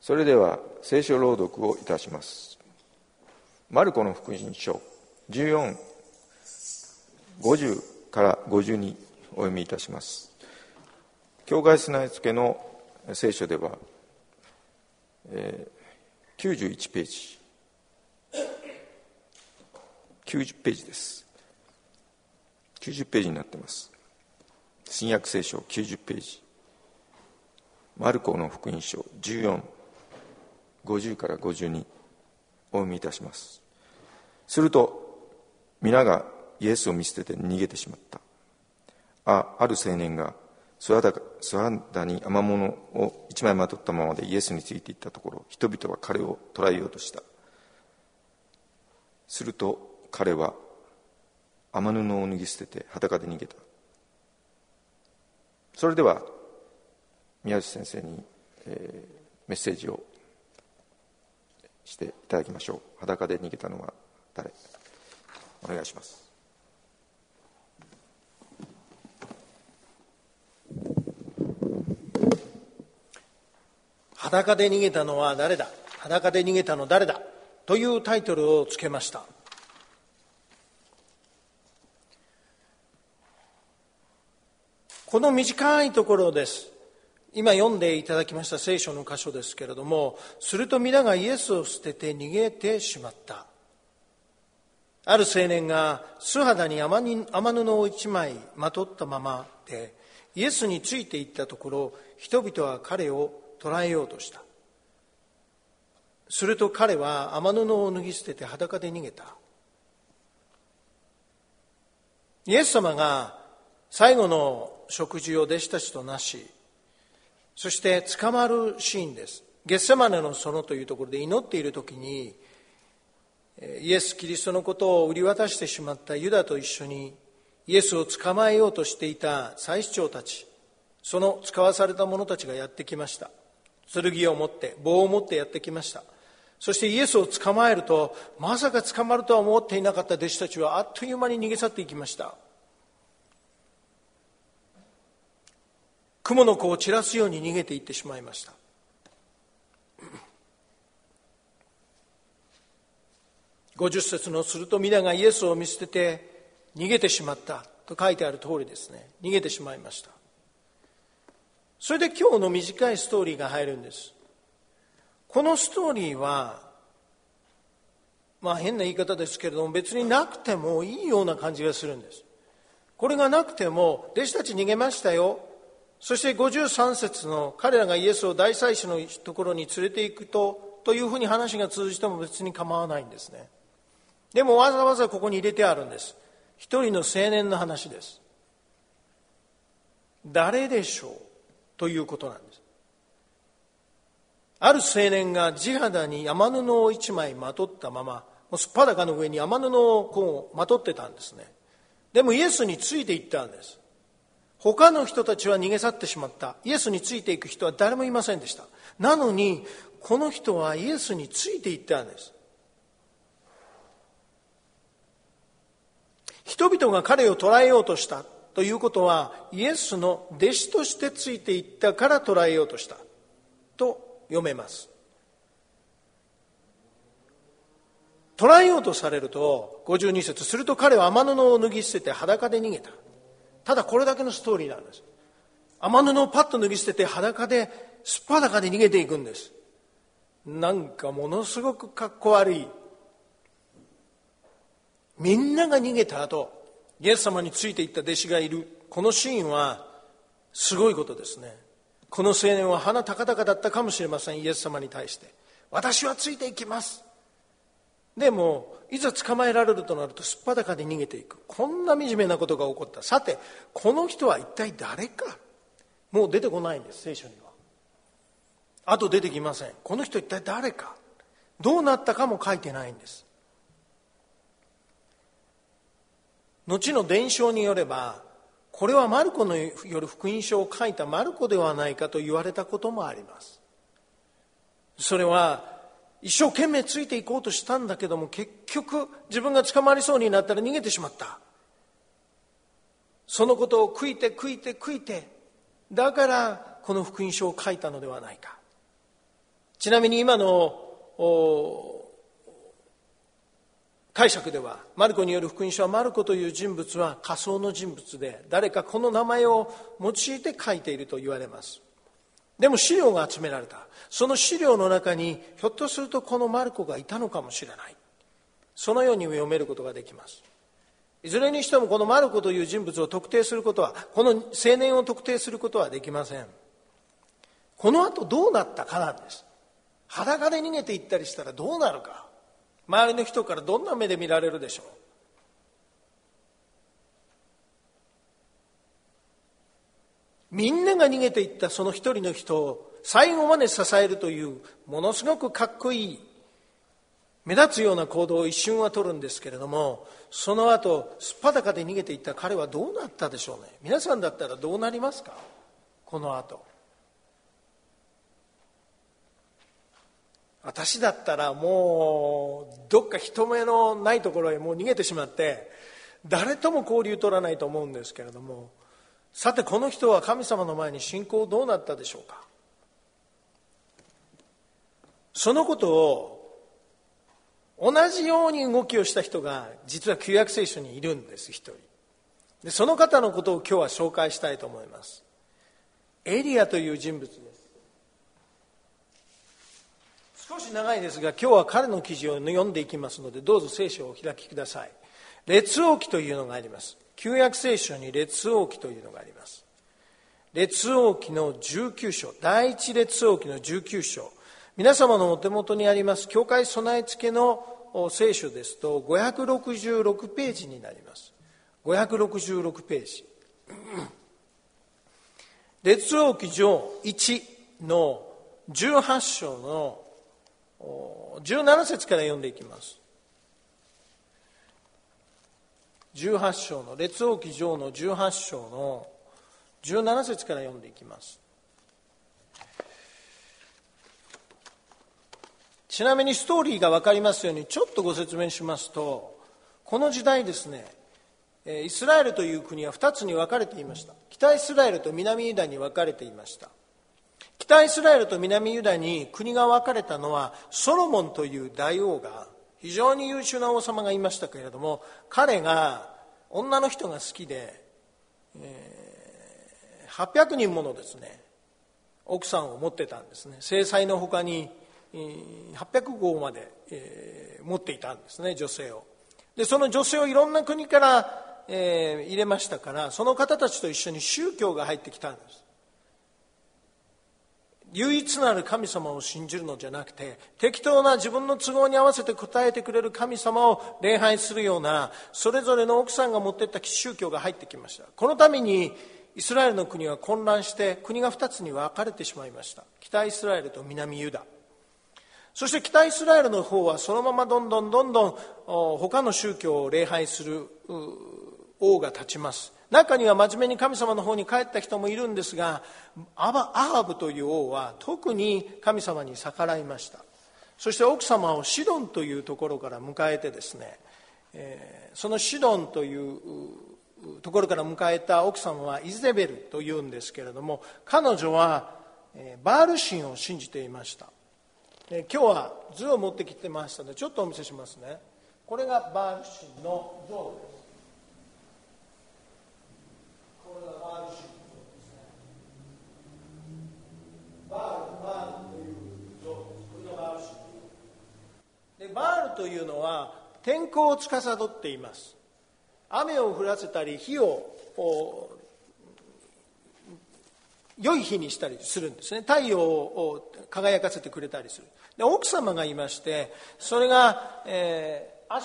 それでは聖書朗読をいたします。マルコの福音書14、50から52お読みいたします。教会備え付けの聖書では、91ページ90ページです。90ページになっています。新約聖書90ページ、マルコの福音書14、50から52お読みいたします。すると皆がイエスを見捨てて逃げてしまった。ある青年が素肌に雨物を一枚まとったままでイエスについていったところ、人々は彼を捕らえようとした。すると彼は雨布を脱ぎ捨てて裸で逃げた。それでは宮内先生に、メッセージをしていただきましょう。裸で逃げたのは誰？お願いします。 裸で逃げたのは誰だ？裸で逃げたの誰だ？というタイトルをつけました。この短いところです。今読んでいただきました聖書の箇所ですけれども、すると皆がイエスを捨てて逃げてしまった。ある青年が素肌に雨布を一枚まとったままでイエスについていったところ、人々は彼を捕らえようとした。すると彼は雨布を脱ぎ捨てて裸で逃げた。イエス様が最後の食事を弟子たちとなし、そして捕まるシーンです。ゲッセマネの園というところで祈っている時に、イエス・キリストのことを売り渡してしまったユダと一緒にイエスを捕まえようとしていた祭司長たち、その使わされた者たちがやってきました。剣を持って棒を持ってやってきました。そしてイエスを捕まえると、まさか捕まるとは思っていなかった弟子たちはあっという間に逃げ去っていきました。蜘蛛の子を散らすように逃げていってしまいました。50節のすると皆がイエスを見捨てて逃げてしまったと書いてある通りですね。逃げてしまいました。それで今日の短いストーリーが入るんです。このストーリーは変な言い方ですけれども、別になくてもいいような感じがするんです。これがなくても弟子たち逃げましたよ。そして53節の彼らがイエスを大祭司のところに連れて行くというふうに話が通じても別に構わないんですね。でもわざわざここに入れてあるんです。一人の青年の話です。誰でしょうということなんです。ある青年が地肌に雨布を一枚まとったまま、すっぱだかの上に雨布をこうまとってたんですね。でもイエスについていったんです。他の人たちは逃げ去ってしまった。イエスについていく人は誰もいませんでした。なのにこの人はイエスについていったんです。人々が彼を捕らえようとしたということは、イエスの弟子としてついていったから捕らえようとしたと読めます。捕らえようとされると52節、すると彼は雨布を脱ぎ捨てて裸で逃げた。ただこれだけのストーリーなんです。雨布をパッと脱ぎ捨てて裸ですっぱだかで逃げていくんです。なんかものすごくかっこ悪い。みんなが逃げた後、イエス様についていった弟子がいる。このシーンはすごいことですね。この青年は鼻高々だったかもしれません。イエス様に対して私はついていきます。でもいざ捕まえられるとなるとすっぱだかで逃げていく。こんな惨めなことが起こった。さてこの人は一体誰か。もう出てこないんです、聖書には。あと出てきません。この人一体誰か、どうなったかも書いてないんです。後の伝承によれば、これはマルコのよる福音書を書いたマルコではないかと言われたこともあります。それは一生懸命ついていこうとしたんだけども、結局自分が捕まりそうになったら逃げてしまった。そのことを悔いてだからこの福音書を書いたのではないか。 ちなみに今の解釈では、マルコによる福音書はマルコという人物は仮想の人物で、誰かこの名前を用いて書いていると言われます。でも資料が集められた。その資料の中にひょっとするとこのマルコがいたのかもしれない。そのように読めることができます。いずれにしてもこのマルコという人物を特定することは、この青年を特定することはできません。この後どうなったかなんです。裸で逃げていったりしたらどうなるか。周りの人からどんな目で見られるでしょう。みんなが逃げていったその一人の人を最後まで支えるというものすごくかっこいい目立つような行動を一瞬は取るんですけれども、その後すっぱだかで逃げていった彼はどうなったでしょうね。皆さんだったらどうなりますか。この後私だったらもうどっか人目のないところへもう逃げてしまって誰とも交流取らないと思うんですけれども、さてこの人は神様の前に信仰どうなったでしょうか。そのことを同じように動きをした人が実は旧約聖書にいるんです。一人で、その方のことを今日は紹介したいと思います。エリアという人物です。少し長いですが今日は彼の記事を読んでいきますので、どうぞ聖書をお開きください。列王記というのがあります。旧約聖書に列王記というのがあります。列王記の19章、第一列王記の19章、皆様のお手元にあります教会備え付けの聖書ですと566ページになります。566ページ。列王記上1の18章の17節から読んでいきます。18章の列王記上の18章の17節から読んでいきます。ちなみにストーリーが分かりますようにちょっとご説明しますと、この時代ですね、イスラエルという国は2つに分かれていました。北イスラエルと南ユダに分かれていました。北イスラエルと南ユダに国が分かれたのはソロモンという大王が、非常に優秀な王様がいましたけれども、彼が女の人が好きで、800人ものですね奥さんを持ってたんですね。正妻の他に800号まで持っていたんですね、女性を。でその女性をいろんな国から入れましたから、その方たちと一緒に宗教が入ってきたんです。唯一なる神様を信じるのじゃなくて、適当な自分の都合に合わせて答えてくれる神様を礼拝するような、それぞれの奥さんが持っていった宗教が入ってきました。このためにイスラエルの国は混乱して国が2つに分かれてしまいました。北イスラエルと南ユダ。そして北イスラエルの方はそのままどんどん他の宗教を礼拝する王が立ちます。中には真面目に神様の方に帰った人もいるんですが、アハブという王は特に神様に逆らいました。そして奥様をシドンというところから迎えてですね、そのシドンというところから迎えた奥様はイゼベルというんですけれども、彼女はバール神を信じていました。今日は図を持ってきてましたのでちょっとお見せしますね。これがバール神の像です。これがバール神の像ですね。バールという像です。これがバール神で、バールというのは天候を司っています。雨を降らせたり火を良い日にしたりするんですね。太陽を輝かせてくれたりする。で奥様がいまして、それが、アシェラ。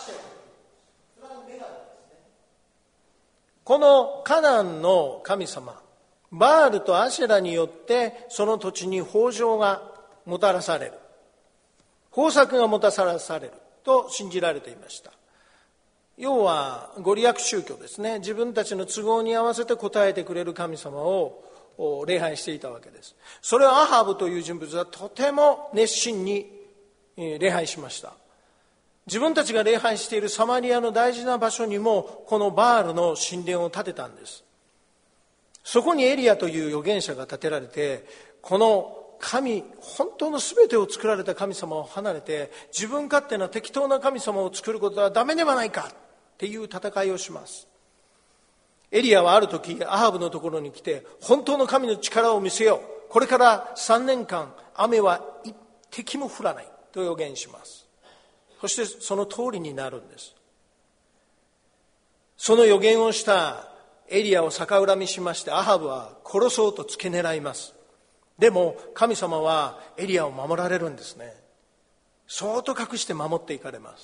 このカナンの神様バールとアシェラによってその土地に豊穣がもたらされる、豊作がもたらされると信じられていました。要はご利益宗教ですね。自分たちの都合に合わせて応えてくれる神様を礼拝していたわけです。それをアハブという人物はとても熱心に礼拝しました。自分たちが礼拝しているサマリアの大事な場所にもこのバールの神殿を建てたんです。そこにエリアという預言者が建てられて、この神、本当の全てを作られた神様を離れて、自分勝手な適当な神様を作ることはダメではないかっていう戦いをします。エリアはある時、アハブのところに来て、本当の神の力を見せよう。これから3年間、雨は一滴も降らないと予言します。そしてその通りになるんです。その予言をしたエリアを逆恨みしまして、アハブは殺そうと付け狙います。でも神様はエリアを守られるんですね。そーっと隠して守っていかれます。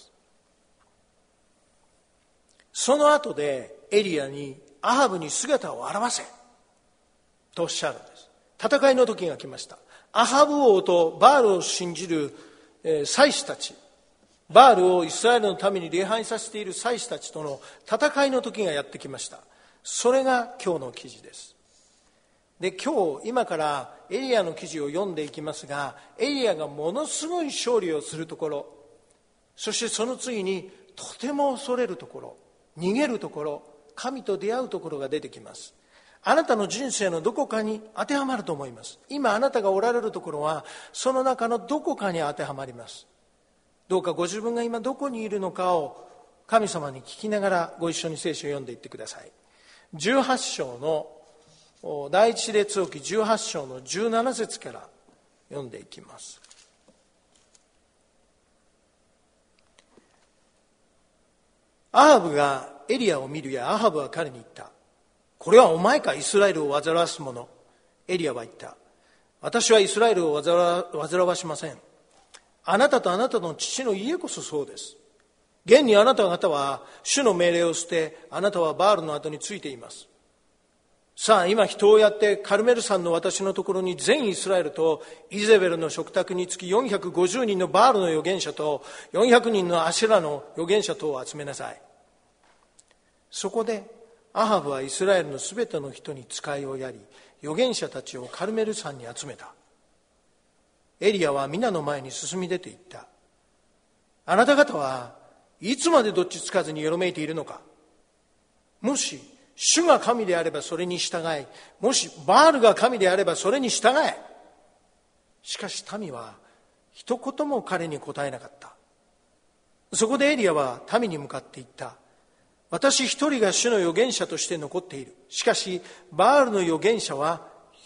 その後でエリアにアハブに姿を現せとおっしゃるんです。戦いの時が来ました。アハブ王とバールを信じる祭司たち、バールをイスラエルのために礼拝させている祭司たちとの戦いの時がやってきました。それが今日の記事です。で、今からエリアの記事を読んでいきますが、エリアがものすごい勝利をするところ、そしてその次にとても恐れるところ、逃げるところ、神と出会うところが出てきます。あなたの人生のどこかに当てはまると思います。今あなたがおられるところはその中のどこかに当てはまります。どうかご自分が今どこにいるのかを神様に聞きながらご一緒に聖書を読んでいってください。18章の第一列王記18章の17節から読んでいきます。アハブがエリアを見るや、アハブは彼に言った。これはお前か、イスラエルを煩わす者。エリアは言った。私はイスラエルを煩わしません。あなたとあなたの父の家こそそうです。現にあなた方は主の命令を捨て、あなたはバールの後についています。さあ今人をやってカルメル山の私のところに全イスラエルとイゼベルの食卓につき450人のバールの預言者と400人のアシェラの預言者とを集めなさい。そこでアハブはイスラエルのすべての人に使いをやり、預言者たちをカルメル山に集めた。エリアは皆の前に進み出ていった。あなた方はいつまでどっちつかずによろめいているのか。もし主が神であればそれに従い、もしバールが神であればそれに従え。しかし民は一言も彼に答えなかった。そこでエリアは民に向かって言った。私一人が主の預言者として残っている。しかしバールの預言者は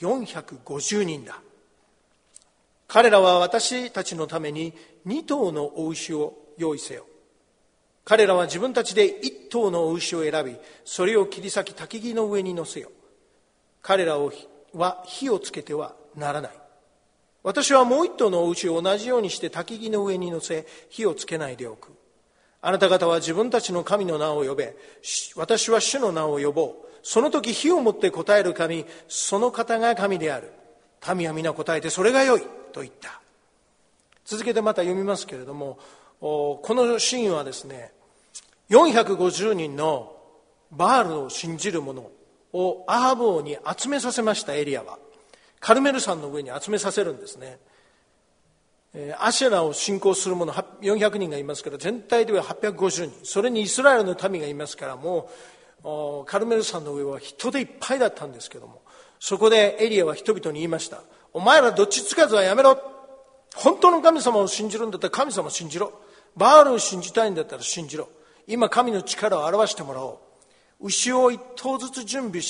450人だ。彼らは私たちのために2頭のお牛を用意せよ。彼らは自分たちで1頭のお牛を選び、それを切り裂き焚き木の上に乗せよ。彼らは火をつけてはならない。私はもう1頭のお牛を同じようにして焚き木の上に乗せ、火をつけないでおく。あなた方は自分たちの神の名を呼べ。私は主の名を呼ぼう。その時火をもって答える神、その方が神である。民は皆答えて、それがよいと言った。続けてまた読みますけれども、このシーンはですね、450人のバールを信じる者をアハブ王に集めさせました。エリアはカルメル山の上に集めさせるんですね。アシェラを信仰する者400人がいますから、全体では850人、それにイスラエルの民がいますから、もうカルメル山の上は人でいっぱいだったんですけども、そこでエリアは人々に言いました。お前らどっちつかずはやめろ。本当の神様を信じるんだったら神様を信じろ。バールを信じたいんだったら信じろ。今神の力を表してもらおう。牛を1頭ずつ準備して、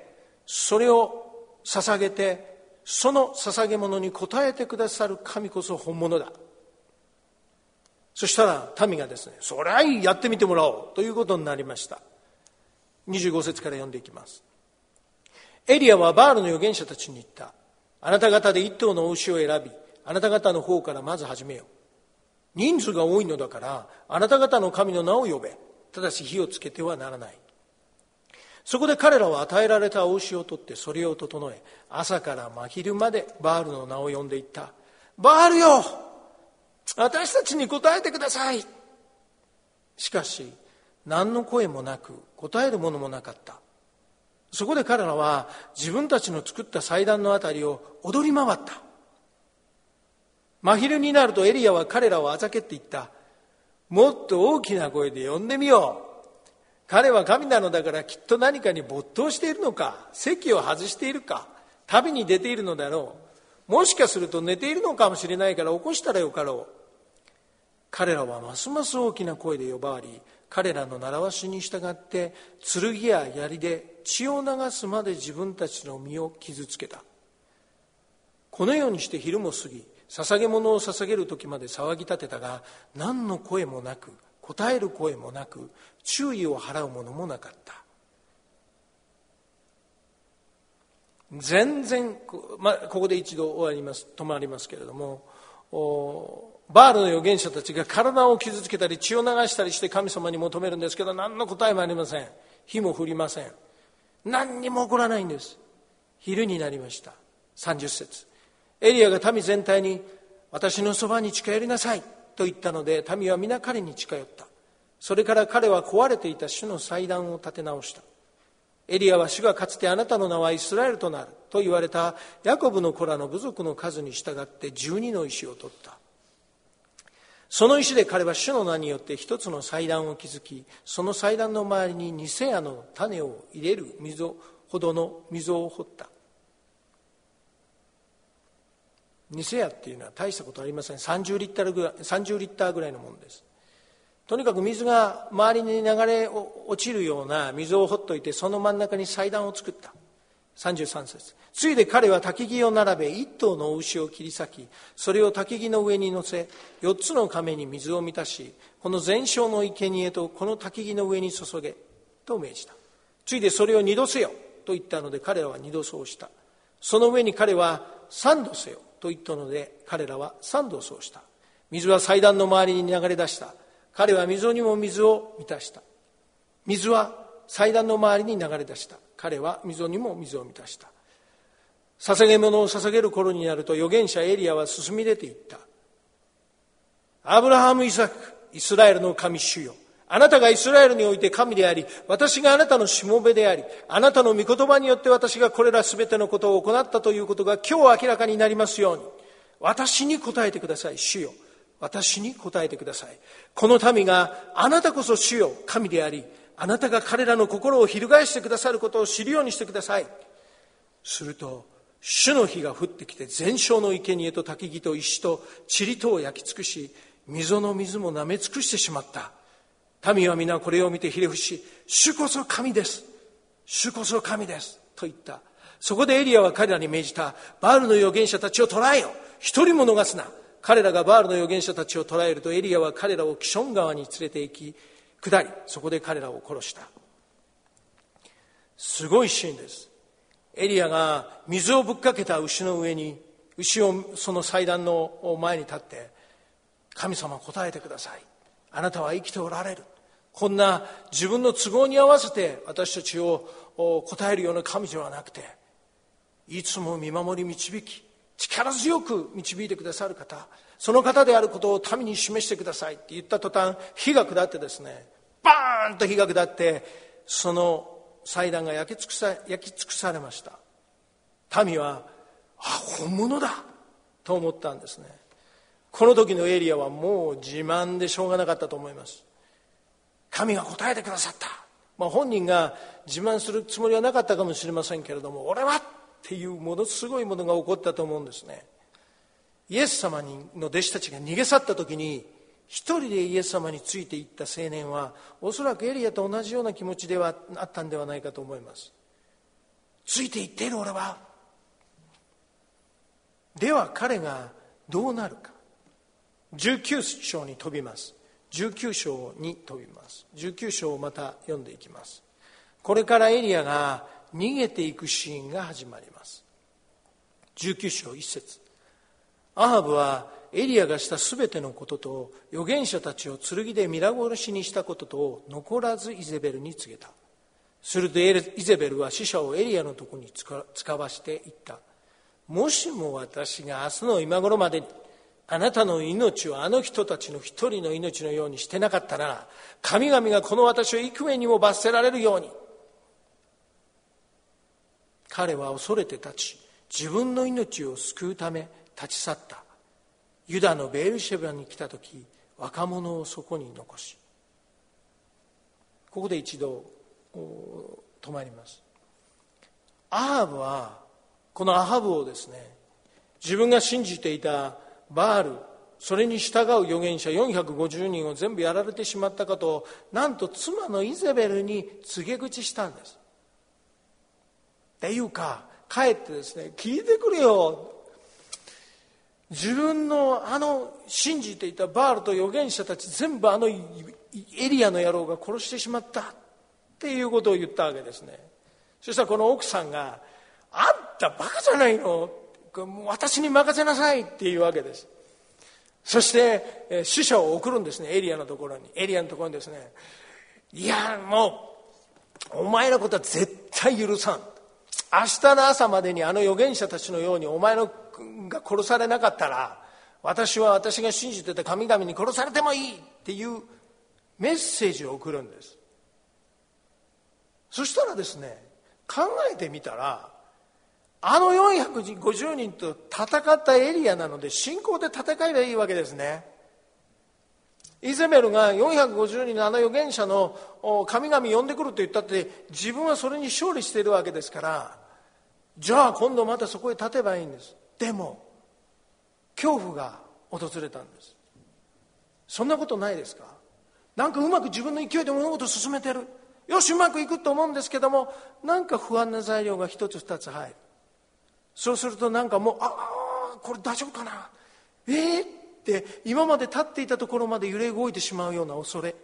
それを捧げて、その捧げ物に応えてくださる神こそ本物だ。そしたら民がですね、そりゃやってみてもらおうということになりました。25節から読んでいきます。エリアはバールの預言者たちに言った。あなた方で1頭の牛を選び、あなた方の方からまず始めよう。人数が多いのだから、あなた方の神の名を呼べ。ただし火をつけてはならない。そこで彼らは与えられたお牛を取ってそれを整え、朝から真昼までバールの名を呼んでいった。バールよ、私たちに答えてください。しかし何の声もなく答えるものもなかった。そこで彼らは自分たちの作った祭壇のあたりを踊り回った。真昼になるとエリアは彼らをあざけって言った。もっと大きな声で呼んでみよう。彼は神なのだからきっと何かに没頭しているのか、席を外しているか、旅に出ているのだろう。 もしかすると寝ているのかもしれないから起こしたらよかろう。彼らはますます大きな声で呼ばわり、彼らの習わしに従って剣や槍で血を流すまで自分たちの身を傷つけた。このようにして昼も過ぎ、捧げ物を捧げる時まで騒ぎ立てたが、何の声もなく、答える声もなく、注意を払うものもなかった。全然、ここで一度止まりますけれども、バールの預言者たちが体を傷つけたり血を流したりして神様に求めるんですけど、何の答えもありません。火も降りません。何にも起こらないんです。昼になりました。30節。エリアが民全体に、私のそばに近寄りなさいと言ったので、民は皆彼に近寄った。それから彼は壊れていた主の祭壇を建て直した。エリアは主がかつてあなたの名はイスラエルとなると言われたヤコブの子らの部族の数に従って12の石を取った。その石で彼は主の名によって一つの祭壇を築き、その祭壇の周りにニセヤの種を入れる溝ほどの溝を掘った。ニセヤっていうのは大したことありません。30リッターぐらいのものです。とにかく水が周りに流れ落ちるような溝を掘っといて、その真ん中に祭壇を作った。33節。ついで彼は焚き木を並べ、一頭の牛を切り裂き、それを焚き木の上に乗せ、4つの亀に水を満たし、この全焼の生贄とこの焚き木の上に注げと命じた。ついでそれを2度せよと言ったので、彼らは2度そうした。その上に彼は3度せよと言ったので、彼らは3度そうした。水は祭壇の周りに流れ出した。彼は溝にも水を満たした。水は祭壇の周りに流れ出した。彼は溝にも水を満たした。捧げ物を捧げる頃になると、預言者エリアは進み出ていった。アブラハム・イサク、イスラエルの神主よ。あなたがイスラエルにおいて神であり、私があなたのしもべであり、あなたの御言葉によって私がこれらすべてのことを行ったということが今日明らかになりますように。私に答えてください、主よ。私に答えてください。この民があなたこそ主よ、神であり、あなたが彼らの心を翻してくださることを知るようにしてください。すると主の火が降ってきて、全焼の生贄と焚き木と石と塵とを焼き尽くし、溝の水も舐め尽くしてしまった。民は皆これを見てひれ伏し、主こそ神です、主こそ神ですと言った。そこでエリアは彼らに命じた。バールの預言者たちを捕らえよ、一人も逃すな。彼らがバールの預言者たちを捕らえると、エリアは彼らをキション川に連れて行き、下り、そこで彼らを殺した。すごいシーンです。エリアが水をぶっかけた牛の上に、牛をその祭壇の前に立って、神様答えてください、あなたは生きておられる。こんな自分の都合に合わせて私たちを答えるような神ではなくて、いつも見守り導き、力強く導いてくださる方、その方であることを民に示してくださいって言った途端、火が下ってですね、バーンと火が下って、その祭壇が焼き尽くされました。民は本物だと思ったんですね。この時のエリアはもう自慢でしょうがなかったと思います。神が答えてくださった、本人が自慢するつもりはなかったかもしれませんけれども、俺はっていうものすごいものが起こったと思うんですね。イエス様の弟子たちが逃げ去った時に、一人でイエス様についていった青年は、おそらくエリアと同じような気持ちではあったんではないかと思います。ついていっている俺は。では彼がどうなるか。19章に飛びます。19章に飛びます。19章をまた読んでいきます。これからエリアが逃げていくシーンが始まります。19章1節。アハブはエリアがしたすべてのことと、預言者たちを剣で皆殺しにしたこととを残らずイゼベルに告げた。するとイゼベルは使者をエリアのところに使わしていった。もしも私が明日の今頃までにあなたの命をあの人たちの一人の命のようにしてなかったなら、神々がこの私を幾重にも罰せられるように。彼は恐れて立ち、自分の命を救うため立ち去った。ユダのベールシェバに来たとき、若者をそこに残し。ここで一度止まります。アハブは、このアハブをですね、 自分が信じていたバール、それに従う預言者450人を全部やられてしまったことを、なんと妻のイゼベルに告げ口したんです。っていうか、帰ってですね、聞いてくれよ。自分の信じていたバールと預言者たち全部エリアの野郎が殺してしまったっていうことを言ったわけですね。そしたらこの奥さんが、あんたバカじゃないの、私に任せなさいっていうわけです。そして使者を送るんですね、エリアのところにですね、いやもうお前のことは絶対許さん、明日の朝までに預言者たちのようにお前が殺されなかったら、私は私が信じてた神々に殺されてもいいっていうメッセージを送るんです。そしたらですね、考えてみたら、450人と戦ったエリアなので、信仰で戦えばいいわけですね。イゼベルが450人の預言者の神々呼んでくると言ったって、自分はそれに勝利しているわけですから、じゃあ今度またそこへ立てばいいんです。でも恐怖が訪れたんです。そんなことないですか？なんかうまく自分の勢いで物事を進めてる、よしうまくいくと思うんですけども、なんか不安な材料が一つ二つ入る。そうするとなんかもうこれ大丈夫かな、って今まで立っていたところまで揺れ動いてしまうような恐れ。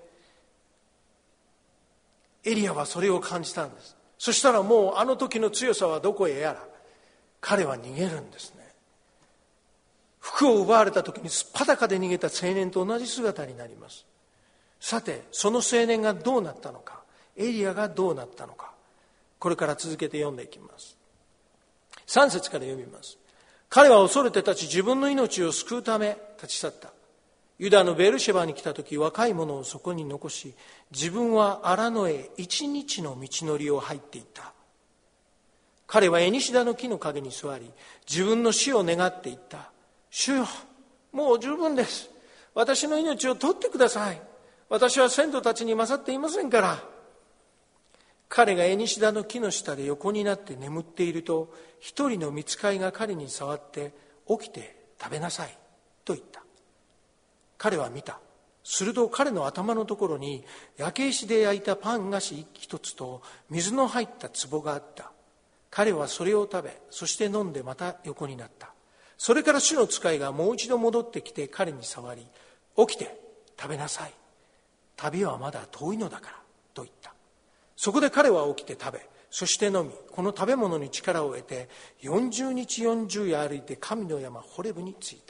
エリアはそれを感じたんです。そしたらもうあの時の強さはどこへやら、彼は逃げるんですね。服を奪われた時にすっぱだかで逃げた青年と同じ姿になります。さてその青年がどうなったのか、エリアがどうなったのか、これから続けて読んでいきます。3節から読みます。彼は恐れて立ち、自分の命を救うため立ち去った。ユダのベルシェバに来た時、若い者をそこに残し、自分は荒野へ1日の道のりを入っていった。彼はエニシダの木の陰に座り、自分の死を願っていった。主よ、もう十分です。私の命を取ってください。私は先祖たちに勝っていませんから。彼がエニシダの木の下で横になって眠っていると、一人の御使いが彼に触って、起きて食べなさいと言った。彼は見た。すると彼の頭のところに焼け石で焼いたパン菓子一つと水の入った壺があった。彼はそれを食べ、そして飲んでまた横になった。それから主の使いがもう一度戻ってきて彼に触り、起きて食べなさい。旅はまだ遠いのだからと言った。そこで彼は起きて食べ、そして飲み、この食べ物に力を得て40日40夜歩いて神の山ホレブに着いた。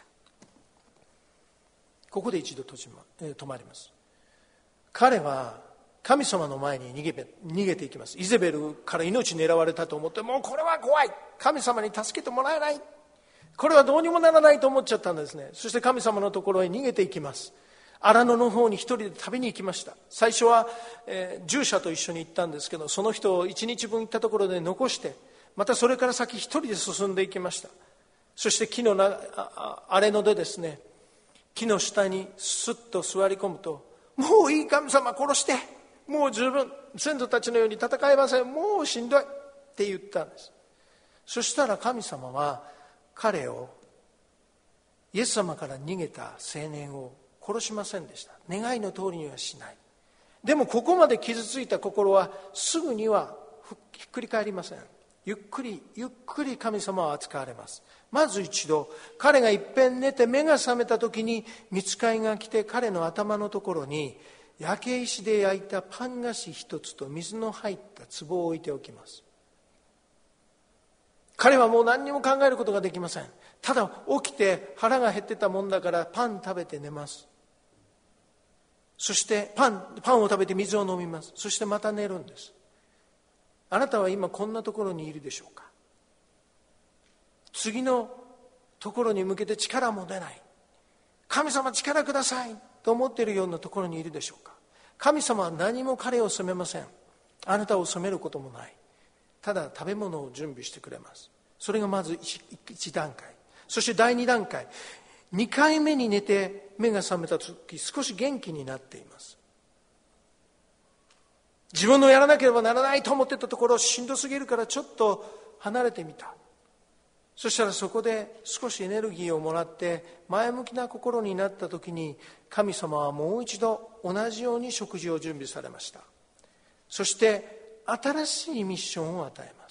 ここで一度止まります。彼は神様の前に逃げていきます。イゼベルから命狙われたと思って、もうこれは怖い、神様に助けてもらえない、これはどうにもならないと思っちゃったんですね。そして神様のところへ逃げていきます。荒野の方に一人で食べに行きました。最初は、従者と一緒に行ったんですけど、その人を1日分行ったところで残して、またそれから先一人で進んでいきました。そして木の荒れ野でですね、木の下にスッと座り込むと、もういい、神様殺して、もう十分、先祖たちのように戦えません、もうしんどいって言ったんです。そしたら神様は彼を、イエス様から逃げた青年を殺しませんでした。願いの通りにはしない。でもここまで傷ついた心はすぐにはひっくり返りません。ゆっくりゆっくり神様は扱われます。まず一度、彼がいっぺん寝て目が覚めた時に、御使いが来て彼の頭のところに焼け石で焼いたパン菓子一つと水の入った壺を置いておきます。彼はもう何にも考えることができません。ただ起きて腹が減ってたもんだからパン食べて寝ます。そしてパンを食べて水を飲みます。そしてまた寝るんです。あなたは今こんなところにいるでしょうか？次のところに向けて力も出ない、神様力くださいと思っているようなところにいるでしょうか？神様は何も彼を責めません。あなたを責めることもない。ただ食べ物を準備してくれます。それがまず 1段階。そして第2段階、2回目に寝て目が覚めた時、少し元気になっています。自分のやらなければならないと思っていたところ、しんどすぎるからちょっと離れてみた。 そしたらそこで少しエネルギーをもらって前向きな心になった時に、神様はもう一度同じように食事を準備されました。そして新しいミッションを与えます。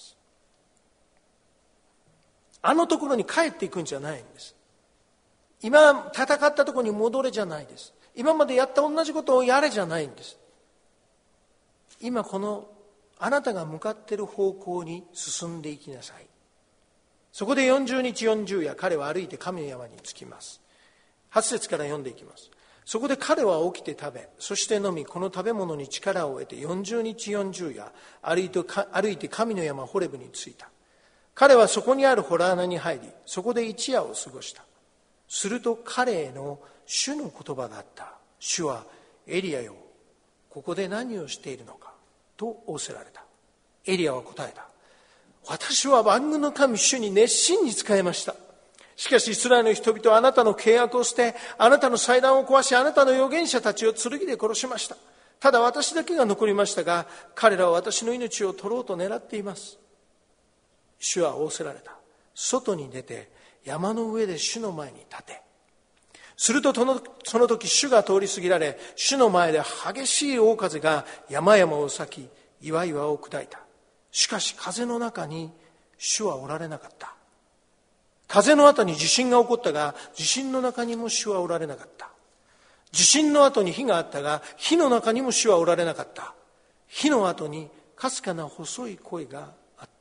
あのところに帰っていくんじゃないんです。今戦ったところに戻れじゃないです。今までやった同じことをやれじゃないんです。今このあなたが向かっている方向に進んでいきなさい。そこで40日40夜、彼は歩いて神の山に着きます。8節から読んでいきます。そこで彼は起きて食べ、そして飲み、この食べ物に力を得て40日40夜歩いて神の山ホレブに着いた。彼はそこにある洞穴に入り、そこで一夜を過ごした。すると彼への主の言葉があった。主は、エリアよ、ここで何をしているのかと仰せられた。エリアは答えた。私は万軍の神主に熱心に仕えました。しかしイスラエルの人々はあなたの契約を捨て、あなたの祭壇を壊し、あなたの預言者たちを剣で殺しました。ただ私だけが残りましたが、彼らは私の命を取ろうと狙っています。主は仰せられた。外に出て山の上で主の前に立て。するとその時主が通り過ぎられ、主の前で激しい大風が山々を裂き、岩々を砕いた。しかし風の中に主はおられなかった。風の後に地震が起こったが、地震の中にも主はおられなかった。地震の後に火があったが、火の中にも主はおられなかった。火の後にかすかな細い声があった。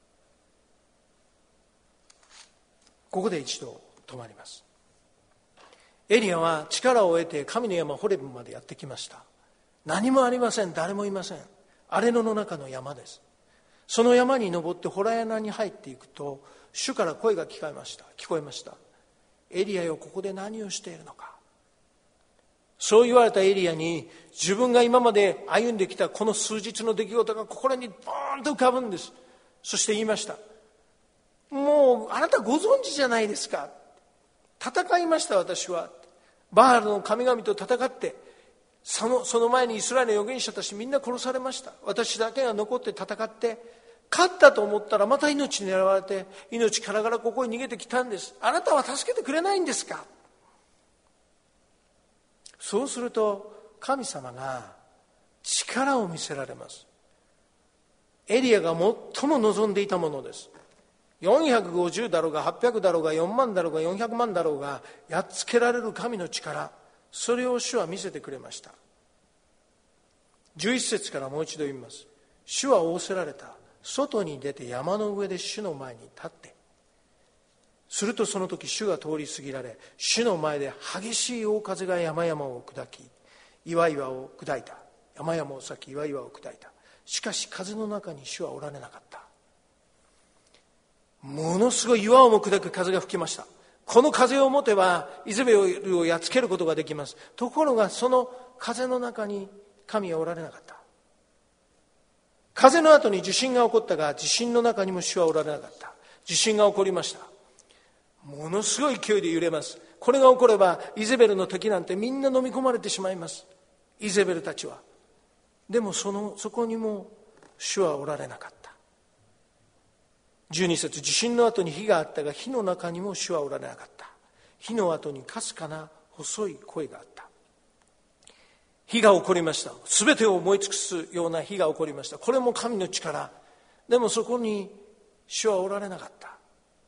ここで一度止まります。エリアは力を得て神の山ホレブまでやってきました。何もありません。誰もいません。荒れ野の中の山です。その山に登って洞穴に入っていくと、主から声が聞こえました。エリアよ、ここで何をしているのか。そう言われたエリアに、自分が今まで歩んできたこの数日の出来事が心にボーンと浮かぶんです。そして言いました。もうあなたご存知じゃないですか。戦いました私は。バールの神々と戦って、その前にイスラエルの預言者たちみんな殺されました。私だけが残って戦って、勝ったと思ったらまた命に狙われて、命からがらここに逃げてきたんです。あなたは助けてくれないんですか。そうすると神様が力を見せられます。エリアが最も望んでいたものです。450だろうが800だろうが4万だろうが400万だろうが、やっつけられる神の力、それを主は見せてくれました。11節からもう一度言います。主は仰せられた。外に出て山の上で主の前に立って。するとその時主が通り過ぎられ、主の前で激しい大風が山々を砕き、岩々を砕いた。山々を裂き、岩々を砕いた。しかし風の中に主はおられなかった。ものすごい岩をも砕く風が吹きました。この風を持てばイゼベルをやっつけることができます。ところがその風の中に神はおられなかった。風の後に地震が起こったが、地震の中にも主はおられなかった。地震が起こりました。ものすごい勢いで揺れます。これが起こればイゼベルの敵なんてみんな飲み込まれてしまいます。イゼベルたちは。でもそこにも主はおられなかった。12節、地震の後に火があったが、火の中にも主はおられなかった。火の後にかすかな細い声があった。火が起こりました。すべてを燃え尽くすような火が起こりました。これも神の力。でもそこに主はおられなかった。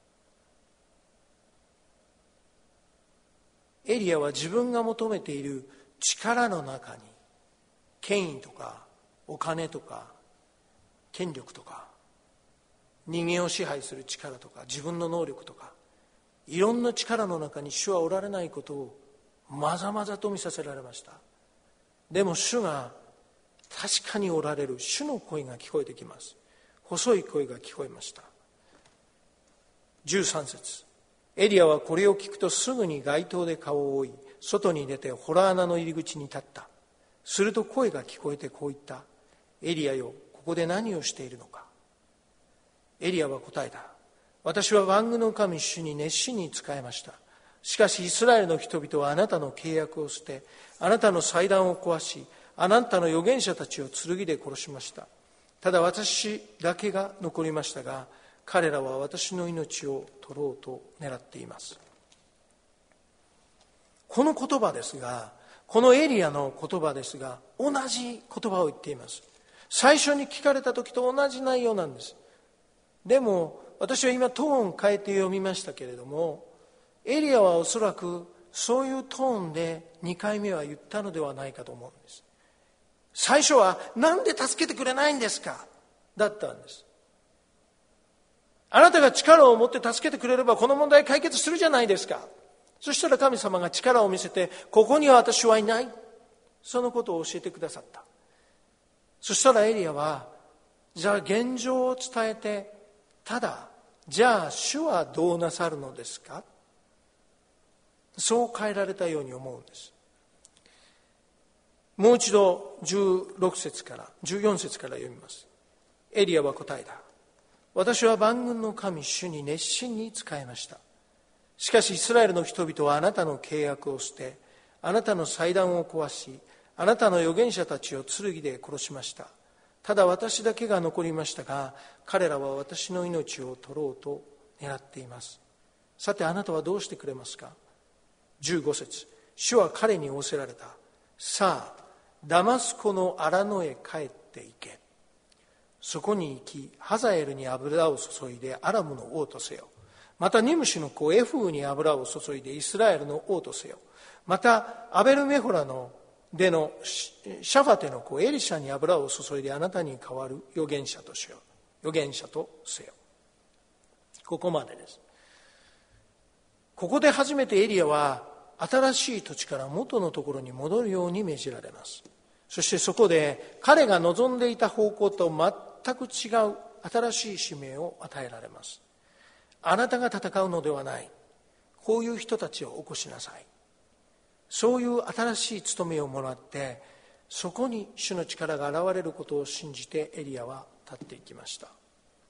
エリアは自分が求めている力の中に、権威とかお金とか権力とか人間を支配する力とか自分の能力とか、いろんな力の中に主はおられないことをまざまざと見させられました。でも主が確かにおられる。主の声が聞こえてきます。細い声が聞こえました。13節、エリアはこれを聞くとすぐに街灯で顔を覆い、外に出て洞穴の入り口に立った。すると声が聞こえてこう言った。エリアよ、ここで何をしているのか。エリアは答えた。私は万軍の神主に熱心に仕えました。しかしイスラエルの人々はあなたの契約を捨て、あなたの祭壇を壊し、あなたの預言者たちを剣で殺しました。ただ私だけが残りましたが、 彼らは私の命を取ろうと狙っています。この言葉ですが、このエリアの言葉ですが、同じ言葉を言っています。最初に聞かれた時と同じ内容なんです。でも私は今トーンを変えて読みましたけれども、エリアはおそらくそういうトーンで2回目は言ったのではないかと思うんです。最初はなんで助けてくれないんですかだったんです。あなたが力を持って助けてくれればこの問題解決するじゃないですか。そしたら神様が力を見せて、ここには私はいない、そのことを教えてくださった。そしたらエリアは、じゃあ現状を伝えて、ただじゃあ主はどうなさるのですか、そう変えられたように思うんです。もう一度16節から14節から読みます。エリアは答えた。私は万軍の神主に熱心に仕えました。しかしイスラエルの人々はあなたの契約を捨て、あなたの祭壇を壊し、あなたの預言者たちを剣で殺しました。ただ私だけが残りましたが、彼らは私の命を取ろうと狙っています。さてあなたはどうしてくれますか。15節、主は彼に仰せられた。さあダマスコの荒野へ帰って行け。そこに行きハザエルに油を注いでアラムの王とせよ。またニムシの子エフーに油を注いでイスラエルの王とせよ。またアベルメホラのでのシャファテの子エリシャに油を注いであなたに代わる預言者とせよ。ここまでです。ここで初めてエリアは新しい土地から元のところに戻るように命じられます。そしてそこで彼が望んでいた方向と全く違う新しい使命を与えられます。あなたが戦うのではない。こういう人たちを起こしなさい。そういう新しい務めをもらって、そこに主の力が現れることを信じてエリアは立っていきました。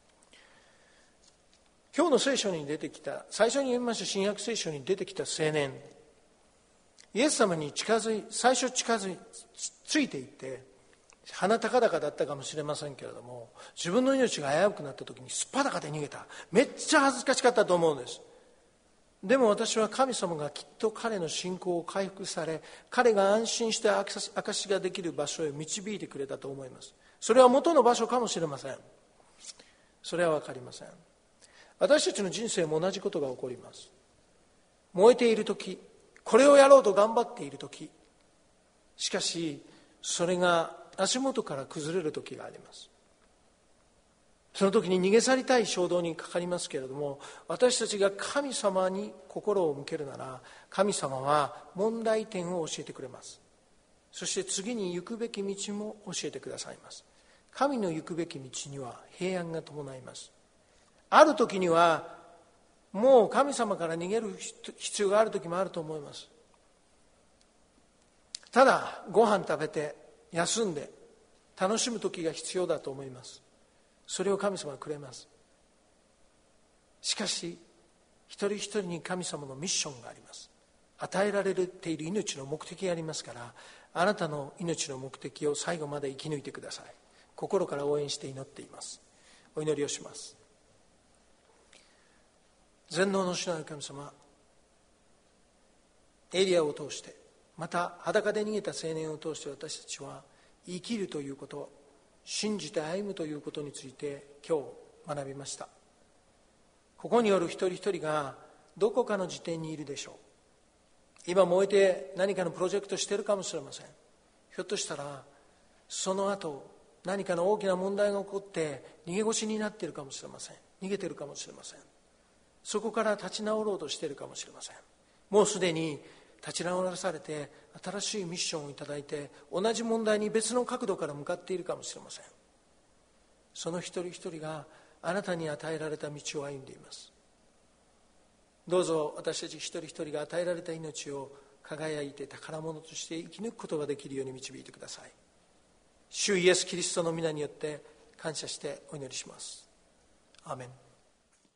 今日の聖書に出てきた、最初に読みました新約聖書に出てきた青年、イエス様に最初ついていって、鼻高々だったかもしれませんけれども、自分の命が危うくなった時にすっぱだかで逃げた。めっちゃ恥ずかしかったと思うんです。でも私は神様がきっと彼の信仰を回復され、彼が安心して証しができる場所へ導いてくれたと思います。それは元の場所かもしれません。それは分かりません。私たちの人生も同じことが起こります。燃えている時、これをやろうと頑張っている時、しかしそれが足元から崩れる時があります。その時に逃げ去りたい衝動にかかりますけれども、私たちが神様に心を向けるなら、神様は問題点を教えてくれます。そして次に行くべき道も教えてくださいます。神の行くべき道には平安が伴います。ある時にはもう神様から逃げる必要がある時もあると思います。ただご飯食べて休んで楽しむ時が必要だと思います。それを神様はくれます。しかし一人一人に神様のミッションがあります。与えられている命の目的がありますから、あなたの命の目的を最後まで生き抜いてください。心から応援して祈っています。お祈りをします。全能の主なる神様、エリアを通して、また裸で逃げた青年を通して、私たちは生きるということ、信じて歩むということについて今日学びました。ここによる一人一人がどこかの時点にいるでしょう。今燃えて何かのプロジェクトしているかもしれません。ひょっとしたらその後何かの大きな問題が起こって逃げ腰になっているかもしれません。逃げているかもしれません。そこから立ち直ろうとしているかもしれません。もうすでに立ち直らされて新しいミッションをいただいて、同じ問題に別の角度から向かっているかもしれません。その一人一人があなたに与えられた道を歩んでいます。どうぞ私たち一人一人が与えられた命を輝いて宝物として生き抜くことができるように導いてください。主イエスキリストの皆によって感謝してお祈りします。アーメン。